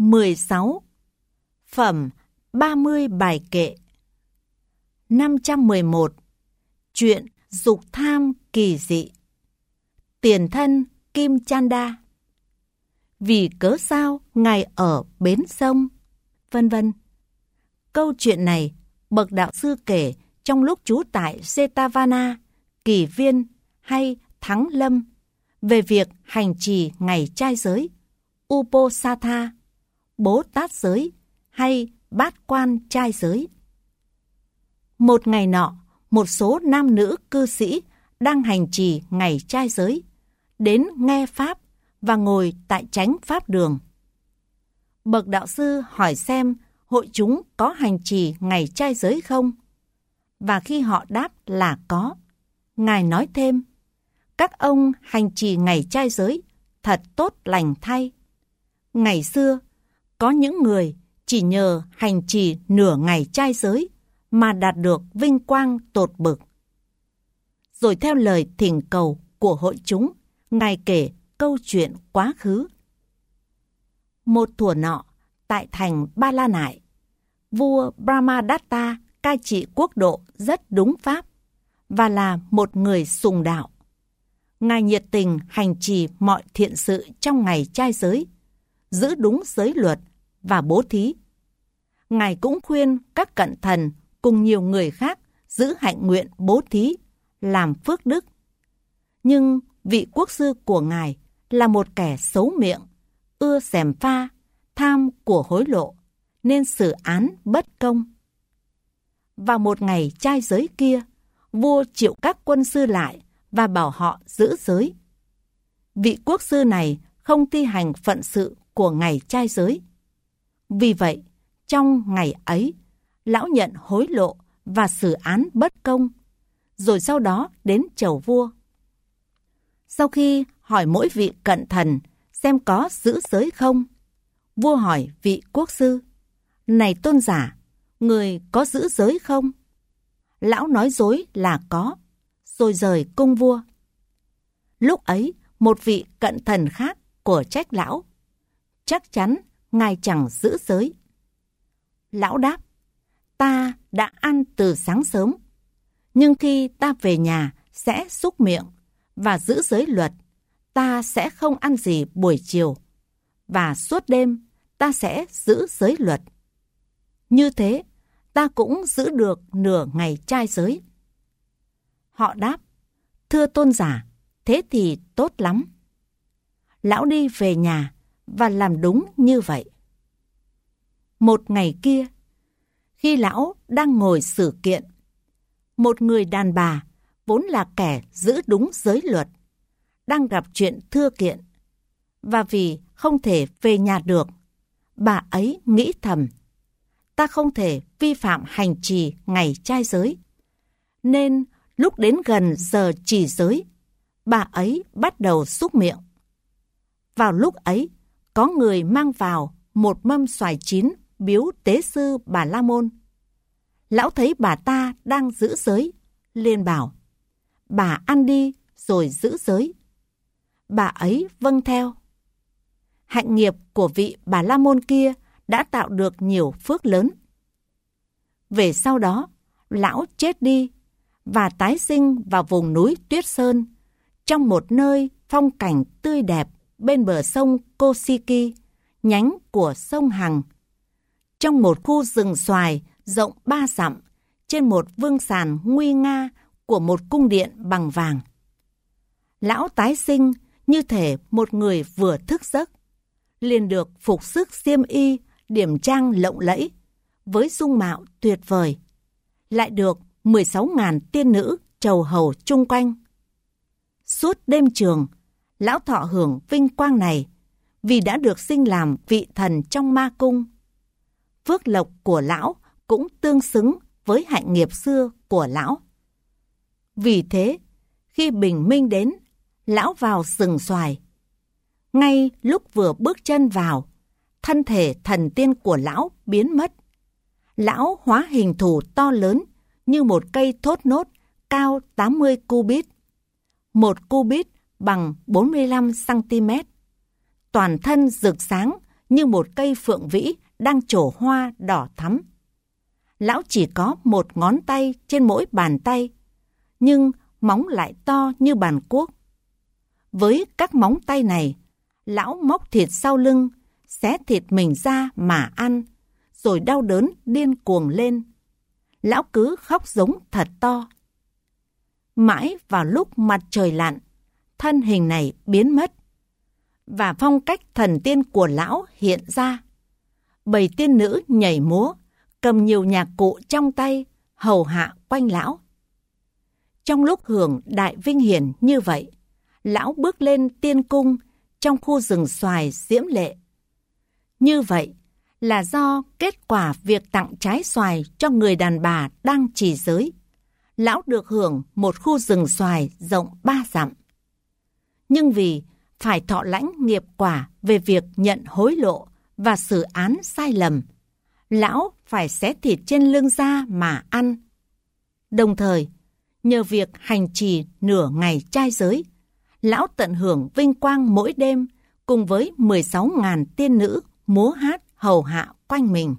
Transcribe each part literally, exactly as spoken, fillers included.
mười sáu. Phẩm ba mươi bài kệ. năm trăm mười một. Chuyện dục tham kỳ dị. Tiền thân Kim Chanda. Vì cớ sao Ngài ở bến sông, vân vân. Câu chuyện này bậc đạo sư kể trong lúc trú tại Jetavana, Kỳ Viên hay Thắng Lâm về việc hành trì ngày trai giới, Uposatha, Bố Tát giới hay Bát Quan trai giới. Một ngày nọ, một số nam nữ cư sĩ đang hành trì ngày trai giới đến nghe pháp và ngồi tại chánh pháp đường. Bậc đạo sư hỏi xem hội chúng có hành trì ngày trai giới không? Và khi họ đáp là có, Ngài nói thêm: các ông hành trì ngày trai giới thật tốt lành thay. Ngày xưa, có những người chỉ nhờ hành trì nửa ngày trai giới mà đạt được vinh quang tột bực. Rồi theo lời thỉnh cầu của hội chúng, Ngài kể câu chuyện quá khứ. Một thuở nọ, tại thành Ba La Nại, vua Brahmadatta cai trị quốc độ rất đúng pháp và là một người sùng đạo. Ngài nhiệt tình hành trì mọi thiện sự trong ngày trai giới, giữ đúng giới luật và bố thí. Ngài cũng khuyên các cận thần cùng nhiều người khác giữ hạnh nguyện bố thí, làm phước đức. Nhưng vị quốc sư của Ngài là một kẻ xấu miệng, ưa gièm pha, tham của hối lộ, nên xử án bất công. Vào một ngày trai giới kia, vua triệu các quân sư lại và bảo họ giữ giới. Vị quốc sư này không thi hành phận sự của ngày trai giới. Vì vậy, trong ngày ấy, lão nhận hối lộ và xử án bất công, rồi sau đó đến chầu vua. Sau khi hỏi mỗi vị cận thần xem có giữ giới không, vua hỏi vị quốc sư: này tôn giả, người có giữ giới không? Lão nói dối là có, rồi rời cung vua. Lúc ấy, một vị cận thần khác của trách lão: chắc chắn ngài chẳng giữ giới. Lão đáp: ta đã ăn từ sáng sớm, nhưng khi ta về nhà sẽ súc miệng và giữ giới luật. Ta sẽ không ăn gì buổi chiều, và suốt đêm ta sẽ giữ giới luật. Như thế, ta cũng giữ được nửa ngày trai giới. Họ đáp: thưa tôn giả, thế thì tốt lắm. Lão đi về nhà và làm đúng như vậy. Một ngày kia, khi lão đang ngồi xử kiện, một người đàn bà vốn là kẻ giữ đúng giới luật đang gặp chuyện thưa kiện, và vì không thể về nhà được, bà ấy nghĩ thầm: ta không thể vi phạm hành trì ngày trai giới. Nên lúc đến gần giờ trì giới, bà ấy bắt đầu súc miệng. Vào lúc ấy, có người mang vào một mâm xoài chín biếu tế sư Bà La Môn. Lão thấy bà ta đang giữ giới, liền bảo: bà ăn đi rồi giữ giới. Bà ấy vâng theo. Hạnh nghiệp của vị Bà La Môn kia đã tạo được nhiều phước lớn. Về sau đó, lão chết đi và tái sinh vào vùng núi Tuyết Sơn, trong một nơi phong cảnh tươi đẹp bên bờ sông Kosiki, nhánh của sông Hằng, trong một khu rừng xoài rộng ba dặm, trên một vương sàn nguy nga của một cung điện bằng vàng. Lão tái sinh như thể một người vừa thức giấc, liền được phục sức xiêm y điểm trang lộng lẫy, với dung mạo tuyệt vời, lại được mười sáu nghìn tiên nữ trầu hầu chung quanh. Suốt đêm trường, lão thọ hưởng vinh quang này vì đã được sinh làm vị thần trong ma cung. Phước lộc của lão cũng tương xứng với hạnh nghiệp xưa của lão. Vì thế, khi bình minh đến, lão vào rừng xoài. Ngay lúc vừa bước chân vào, thân thể thần tiên của lão biến mất. Lão hóa hình thù to lớn như một cây thốt nốt cao tám mươi cubit. Một cubit bằng bốn mươi lăm xăng ti mét. Toàn thân rực sáng như một cây phượng vĩ đang trổ hoa đỏ thắm. Lão chỉ có một ngón tay trên mỗi bàn tay, nhưng móng lại to như bàn cuốc. Với các móng tay này, lão móc thịt sau lưng, xé thịt mình ra mà ăn, rồi đau đớn điên cuồng lên. Lão cứ khóc giống thật to. Mãi vào lúc mặt trời lặn, thân hình này biến mất, và phong cách thần tiên của lão hiện ra. Bầy tiên nữ nhảy múa, cầm nhiều nhạc cụ trong tay, hầu hạ quanh lão. Trong lúc hưởng đại vinh hiển như vậy, lão bước lên tiên cung trong khu rừng xoài diễm lệ. Như vậy là do kết quả việc tặng trái xoài cho người đàn bà đang trì giới. Lão được hưởng một khu rừng xoài rộng ba dặm. Nhưng vì phải thọ lãnh nghiệp quả về việc nhận hối lộ và xử án sai lầm, lão phải xé thịt trên lưng ra mà ăn. Đồng thời, nhờ việc hành trì nửa ngày trai giới, lão tận hưởng vinh quang mỗi đêm cùng với mười sáu nghìn tiên nữ múa hát hầu hạ quanh mình.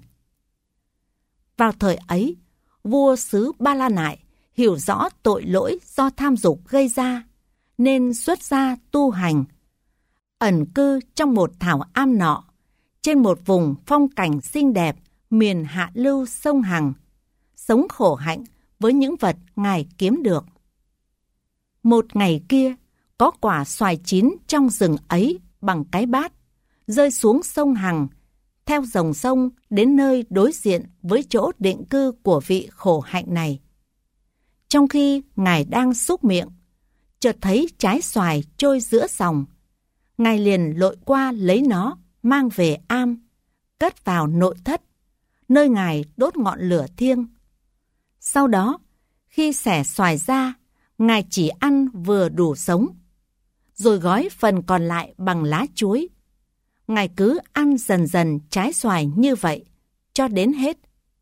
Vào thời ấy, vua xứ Ba La Nại hiểu rõ tội lỗi do tham dục gây ra, nên xuất gia tu hành. Ẩn cư trong một thảo am nọ, trên một vùng phong cảnh xinh đẹp miền hạ lưu sông Hằng, sống khổ hạnh với những vật ngài kiếm được. Một ngày kia, có quả xoài chín trong rừng ấy bằng cái bát, rơi xuống sông Hằng, theo dòng sông đến nơi đối diện với chỗ định cư của vị khổ hạnh này. Trong khi ngài đang xúc miệng, chợt thấy trái xoài trôi giữa dòng. Ngài liền lội qua lấy nó, mang về am, cất vào nội thất, nơi ngài đốt ngọn lửa thiêng. Sau đó, khi xẻ xoài ra, ngài chỉ ăn vừa đủ sống, rồi gói phần còn lại bằng lá chuối. Ngài cứ ăn dần dần trái xoài như vậy, cho đến hết.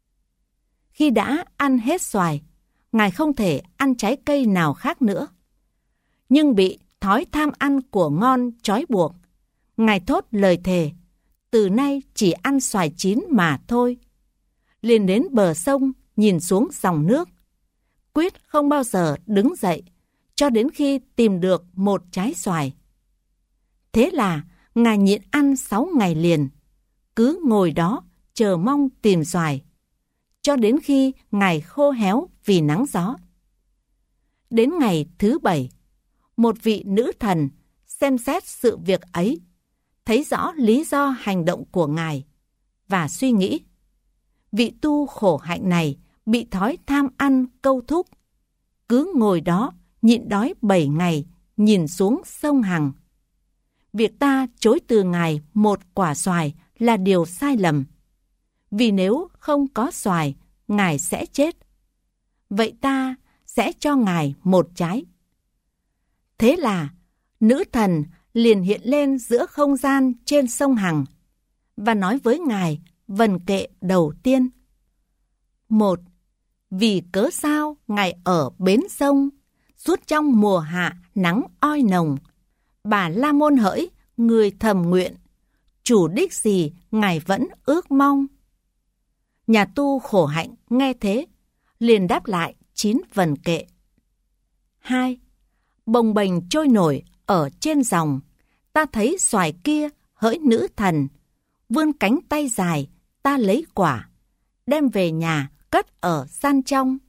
Khi đã ăn hết xoài, ngài không thể ăn trái cây nào khác nữa. Nhưng bị thói tham ăn của ngon trói buộc, ngài thốt lời thề, từ nay chỉ ăn xoài chín mà thôi. Liền đến bờ sông nhìn xuống dòng nước, quyết không bao giờ đứng dậy cho đến khi tìm được một trái xoài. Thế là ngài nhịn ăn sáu ngày liền, cứ ngồi đó chờ mong tìm xoài, cho đến khi ngài khô héo vì nắng gió. Đến ngày thứ bảy, một vị nữ thần xem xét sự việc ấy, thấy rõ lý do hành động của ngài, và suy nghĩ, vị tu khổ hạnh này bị thói tham ăn câu thúc, cứ ngồi đó nhịn đói bảy ngày nhìn xuống sông Hằng. Việc ta chối từ ngài một quả xoài là điều sai lầm, vì nếu không có xoài, ngài sẽ chết. Vậy ta sẽ cho ngài một trái. Thế là nữ thần liền hiện lên giữa không gian trên sông Hằng và nói với ngài vần kệ đầu tiên. Một, vì cớ sao ngài ở bến sông, suốt trong mùa hạ nắng oi nồng, bà La Môn hỡi người thầm nguyện, chủ đích gì ngài vẫn ước mong. Nhà tu khổ hạnh nghe thế, liền đáp lại chín vần kệ. Hai, bồng bềnh trôi nổi ở trên dòng, ta thấy xoài kia hỡi nữ thần, vươn cánh tay dài, ta lấy quả, đem về nhà cất ở gian trong.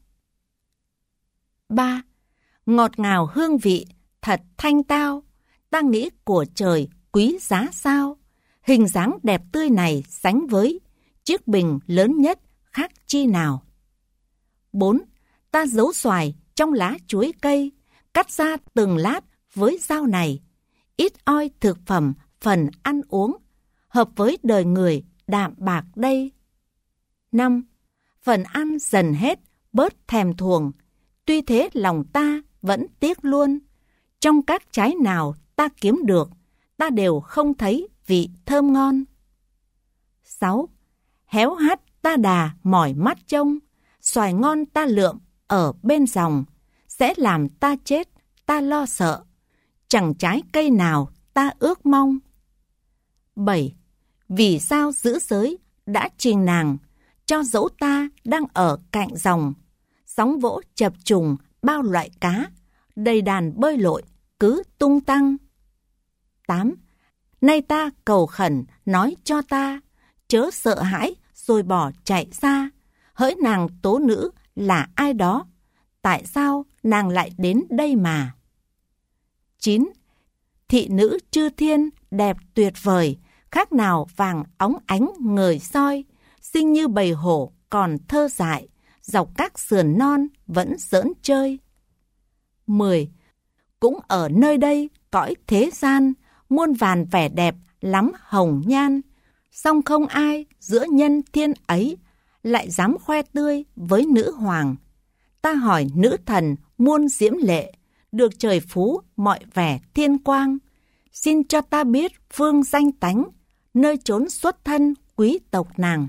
Ba, ngọt ngào hương vị, thật thanh tao, ta nghĩ của trời quý giá sao, hình dáng đẹp tươi này sánh với chiếc bình lớn nhất khác chi nào. Bốn, ta giấu xoài trong lá chuối cây, cắt ra từng lát với dao này, ít oi thực phẩm phần ăn uống, hợp với đời người đạm bạc đây. Năm, phần ăn dần hết, bớt thèm thuồng, tuy thế lòng ta vẫn tiếc luôn, trong các trái nào ta kiếm được, ta đều không thấy vị thơm ngon. Sáu, héo hắt ta đà mỏi mắt trông, xoài ngon ta lượm ở bên dòng, sẽ làm ta chết, ta lo sợ, chẳng trái cây nào ta ước mong. Bảy, Vì sao giữ giới đã trình nàng, cho dẫu ta đang ở cạnh dòng, sóng vỗ chập trùng bao loại cá, đầy đàn bơi lội cứ tung tăng. tám. Nay ta cầu khẩn nói cho ta, chớ sợ hãi rồi bỏ chạy xa, hỡi nàng tố nữ là ai đó, tại sao nàng lại đến đây mà? chín. Thị nữ chư thiên đẹp tuyệt vời, khác nào vàng óng ánh ngời soi, xinh như bầy hổ còn thơ dại, dọc các sườn non vẫn giỡn chơi. mười. Cũng ở nơi đây cõi thế gian, muôn vàn vẻ đẹp lắm hồng nhan, song không ai giữa nhân thiên ấy lại dám khoe tươi với nữ hoàng. Ta hỏi nữ thần muôn diễm lệ, được trời phú mọi vẻ thiên quang, xin cho ta biết phương danh tánh, nơi chốn xuất thân quý tộc nàng.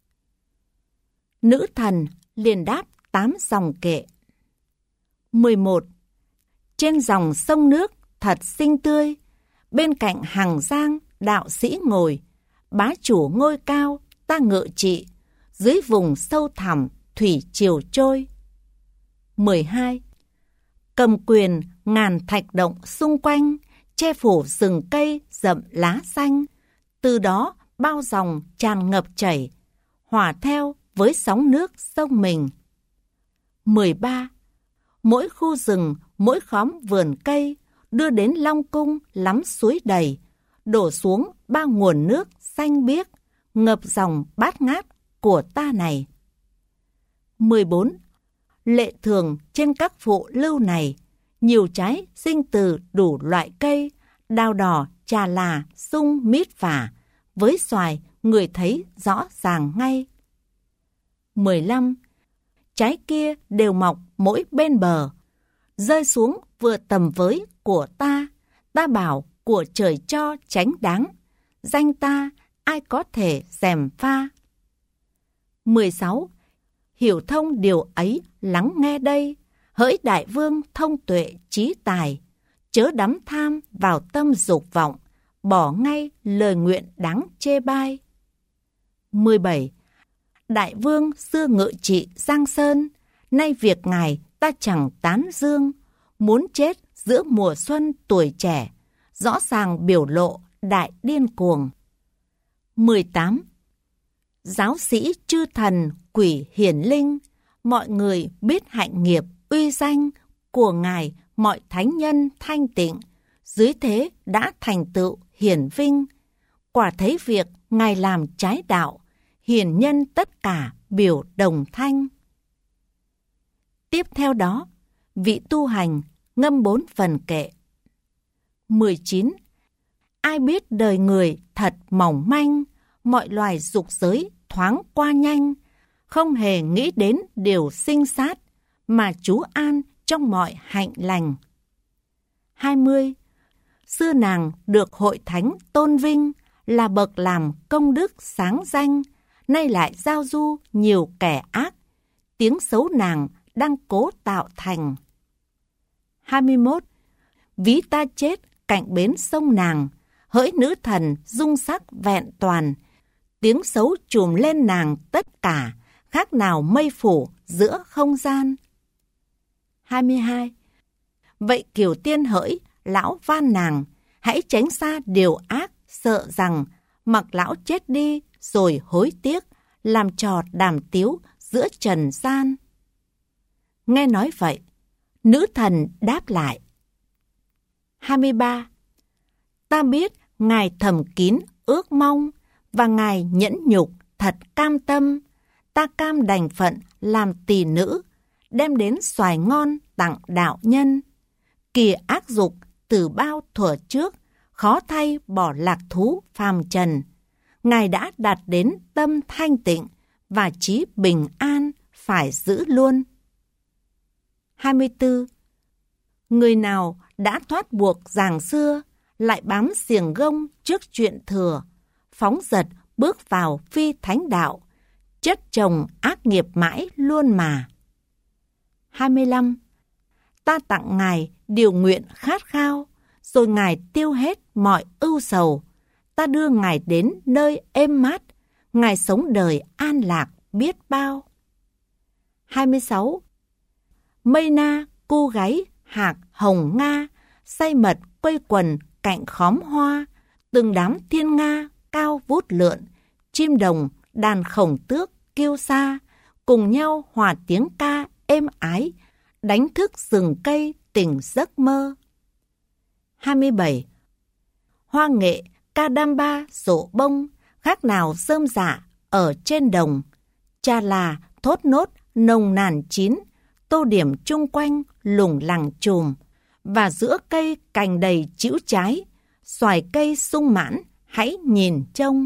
Nữ thần liền đáp tám dòng kệ. mười một. Trên dòng sông nước thật xinh tươi, bên cạnh hàng giang đạo sĩ ngồi, bá chủ ngôi cao ta ngự trị, dưới vùng sâu thẳm thủy triều trôi. mười hai. Cầm quyền ngàn thạch động xung quanh, che phủ rừng cây rậm lá xanh, từ đó bao dòng tràn ngập chảy, hòa theo với sóng nước sông mình. mười ba. Mỗi khu rừng, mỗi khóm vườn cây, đưa đến Long Cung lắm suối đầy, đổ xuống ba nguồn nước xanh biếc, ngập dòng bát ngát của ta này. mười bốn. Lệ thường trên các phụ lưu này, nhiều trái sinh từ đủ loại cây, đào đỏ, trà là, sung, mít vả, với xoài người thấy rõ ràng ngay. mười lăm. Trái kia đều mọc mỗi bên bờ, rơi xuống vừa tầm với của ta, ta bảo của trời cho chánh đáng, danh ta ai có thể gièm pha. mười sáu. Hiểu thông điều ấy lắng nghe đây, hỡi đại vương thông tuệ trí tài, chớ đắm tham vào tâm dục vọng, bỏ ngay lời nguyện đáng chê bai. mười bảy. Đại vương xưa ngự trị Giang Sơn, nay việc ngài ta chẳng tán dương, muốn chết giữa mùa xuân tuổi trẻ, rõ ràng biểu lộ đại điên cuồng. mười tám. Giáo sĩ chư thần quỷ hiển linh, mọi người biết hạnh nghiệp uy danh của ngài, mọi thánh nhân thanh tịnh, dưới thế đã thành tựu hiển vinh, quả thấy việc ngài làm trái đạo, hiển nhân tất cả biểu đồng thanh. Tiếp theo đó, vị tu hành ngâm bốn phần kệ. mười chín. Ai biết đời người thật mỏng manh, mọi loài dục giới thoáng qua nhanh, không hề nghĩ đến điều sinh sát, mà trú an trong mọi hạnh lành. hai mươi. Xưa nàng được hội thánh tôn vinh, là bậc làm công đức sáng danh, nay lại giao du nhiều kẻ ác, tiếng xấu nàng đang cố tạo thành. hai mươi mốt. Ví ta chết cạnh bến sông nàng, hỡi nữ thần dung sắc vẹn toàn, tiếng xấu trùm lên nàng tất cả, khác nào mây phủ giữa không gian. hai mươi hai. Vậy Kiều Tiên hỡi lão van nàng, hãy tránh xa điều ác, sợ rằng mặc lão chết đi rồi hối tiếc, làm trò đàm tiếu giữa trần gian. Nghe nói vậy, nữ thần đáp lại. hai mươi ba. Ta biết ngài thầm kín ước mong, và ngài nhẫn nhục thật cam tâm, ta cam đành phận làm tỳ nữ, đem đến xoài ngon tặng đạo nhân. Kìa ác dục từ bao thuở trước, khó thay bỏ lạc thú phàm trần. Ngài đã đạt đến tâm thanh tịnh, và trí bình an phải giữ luôn. hai mươi tư. Người nào đã thoát buộc giàng xưa, lại bám xiềng gông trước chuyện thừa, phóng dật bước vào phi thánh đạo, chất chồng ác nghiệp mãi luôn mà. hai mươi lăm. Ta tặng ngài điều nguyện khát khao, rồi ngài tiêu hết mọi ưu sầu, ta đưa Ngài đến nơi êm mát, Ngài sống đời an lạc biết bao. hai mươi sáu. Mây na, cu gáy, hạc, hồng nga, say mật quây quần cạnh khóm hoa, từng đám thiên nga cao vút lượn, chim đồng, đàn khổng tước kêu xa, cùng nhau hòa tiếng ca êm ái, đánh thức rừng cây tỉnh giấc mơ. hai mươi bảy. Hoa nghệ ca đam ba rộ bông, khác nào rơm rạ ở trên đồng, trà là thốt nốt nồng nàn chín, tô điểm chung quanh lủng lẳng chùm, và giữa cây cành đầy chĩu trái, xoài cây sung mãn hãy nhìn trông.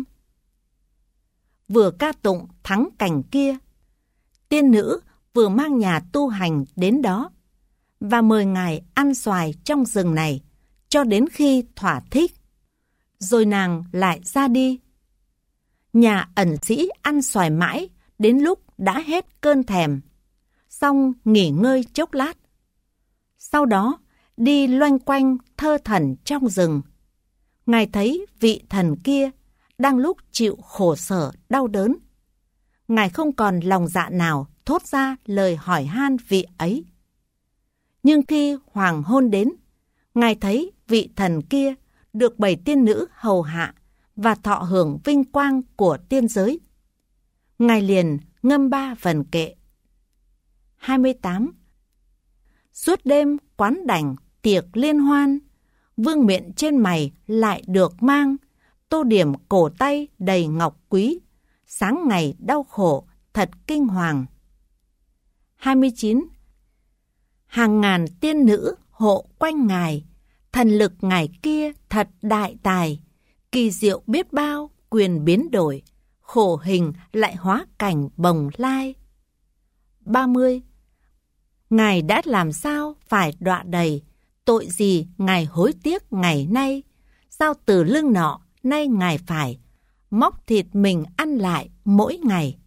Vừa ca tụng thắng cảnh kia, tiên nữ vừa mang nhà tu hành đến đó và mời Ngài ăn xoài trong rừng này cho đến khi thỏa thích, rồi nàng lại ra đi. Nhà ẩn sĩ ăn xoài mãi đến lúc đã hết cơn thèm, xong nghỉ ngơi chốc lát. Sau đó đi loanh quanh thơ thẩn trong rừng. Ngài thấy vị thần kia đang lúc chịu khổ sở đau đớn. Ngài không còn lòng dạ nào thốt ra lời hỏi han vị ấy. Nhưng khi hoàng hôn đến, Ngài thấy vị thần kia được bảy tiên nữ hầu hạ và thọ hưởng vinh quang của tiên giới. Ngài liền ngâm ba vần kệ. hai mươi tám. Suốt đêm quán đảnh tiệc liên hoan, vương miện trên mày lại được mang, tô điểm cổ tay đầy ngọc quý, sáng ngày đau khổ thật kinh hoàng. hai mươi chín. Hàng ngàn tiên nữ hộ quanh Ngài, thần lực Ngài kia thật đại tài, kỳ diệu biết bao quyền biến đổi, khổ hình lại hóa cảnh bồng lai. ba mươi. Ngài đã làm sao phải đọa đầy, tội gì Ngài hối tiếc ngày nay, sao từ lưng nọ nay Ngài phải móc thịt mình ăn lại mỗi ngày.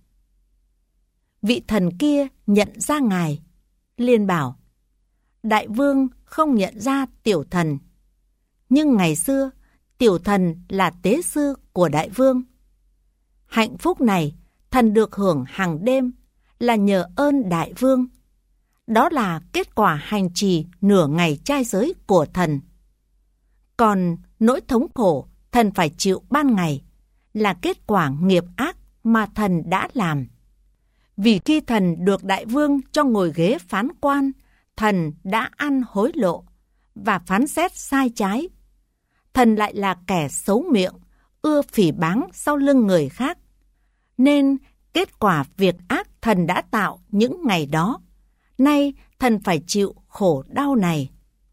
Vị thần kia nhận ra Ngài, liền bảo: Đại vương không nhận ra tiểu thần, nhưng ngày xưa tiểu thần là tế sư của đại vương. Hạnh phúc này thần được hưởng hàng đêm là nhờ ơn đại vương. Đó là kết quả hành trì nửa ngày trai giới của thần. Còn nỗi thống khổ thần phải chịu ban ngày là kết quả nghiệp ác mà thần đã làm. Vì khi thần được đại vương cho ngồi ghế phán quan, thần đã ăn hối lộ và phán xét sai trái. Thần lại là kẻ xấu miệng, ưa phỉ báng sau lưng người khác. Nên kết quả việc ác thần đã tạo những ngày đó, nay thần phải chịu khổ đau này.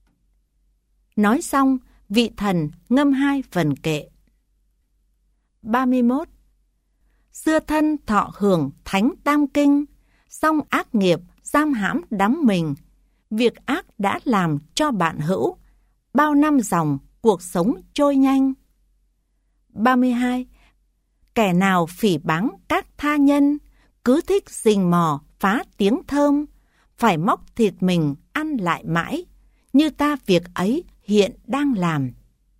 Nói xong, vị thần ngâm hai vần kệ. ba mươi mốt. Xưa thân thọ hưởng thánh tam kinh, song ác nghiệp giam hãm đắm mình. Việc ác đã làm cho bạn hữu, bao năm dòng cuộc sống trôi nhanh. ba mươi hai. Kẻ nào phỉ báng các tha nhân, cứ thích rình mò phá tiếng thơm, phải móc thịt mình ăn lại mãi, như ta việc ấy hiện đang làm.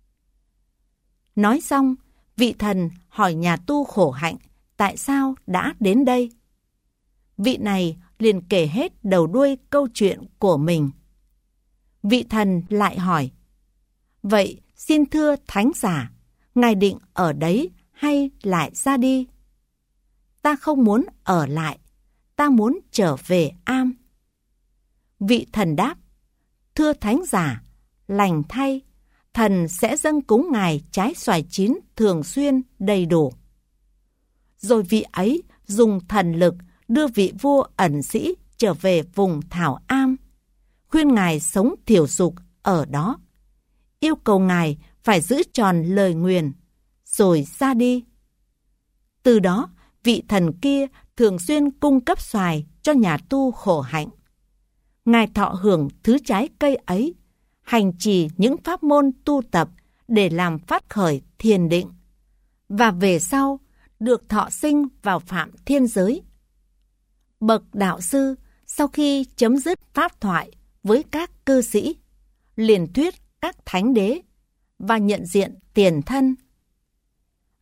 Nói xong, vị thần hỏi nhà tu khổ hạnh tại sao đã đến đây. Vị này liền kể hết đầu đuôi câu chuyện của mình. Vị thần lại hỏi: Vậy xin thưa thánh giả, ngài định ở đấy hay lại ra đi? Ta không muốn ở lại, ta muốn trở về am. Vị thần đáp: Thưa thánh giả, lành thay, thần sẽ dâng cúng ngài trái xoài chín thường xuyên đầy đủ. Rồi vị ấy dùng thần lực đưa vị vua ẩn sĩ trở về vùng Thảo Am, khuyên ngài sống thiểu dục ở đó, yêu cầu ngài phải giữ tròn lời nguyền, rồi ra đi. Từ đó, vị thần kia thường xuyên cung cấp xoài cho nhà tu khổ hạnh. Ngài thọ hưởng thứ trái cây ấy, hành trì những pháp môn tu tập để làm phát khởi thiền định, và về sau được thọ sinh vào phạm thiên giới. Bậc đạo sư sau khi chấm dứt pháp thoại với các cư sĩ, liền thuyết các thánh đế và nhận diện tiền thân.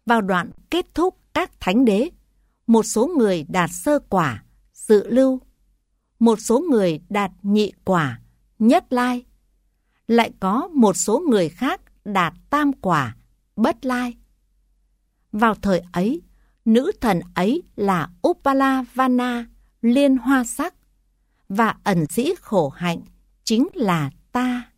Vào đoạn kết thúc các thánh đế, một số người đạt sơ quả, dự lưu, một số người đạt nhị quả, nhất lai, lại có một số người khác đạt tam quả, bất lai. Vào thời ấy, nữ thần ấy là Upalavana, liên hoa sắc, và ẩn sĩ khổ hạnh chính là ta.